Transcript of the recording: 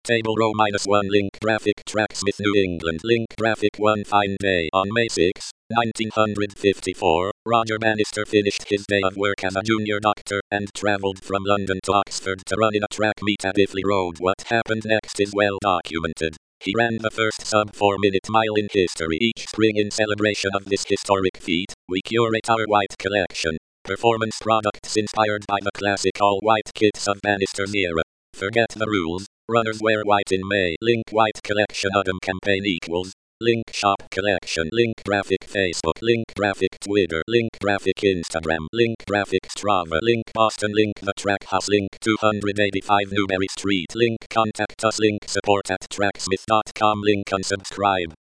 Table row -1 link graphic Tracksmith New England link graphic one fine day on May 6, 1954, Roger Bannister finished his day of work as a junior doctor and travelled from London to Oxford to run in a track meet at Iffley Road. What happened next is well documented. He ran the first sub-4-minute mile in history. Each spring in celebration of this historic feat, we curate our white collection. Performance products inspired by the classic all-white kits of Bannister's era. Forget the rules. Runners wear white in May. Link white collection Adam campaign equals. Link shop collection. Link graphic Facebook. Link graphic Twitter. Link graphic Instagram. Link graphic Strava. Link Boston. Link the track house. Link 285 Newberry Street. Link contact us. Link support at tracksmith.com. Link unsubscribe.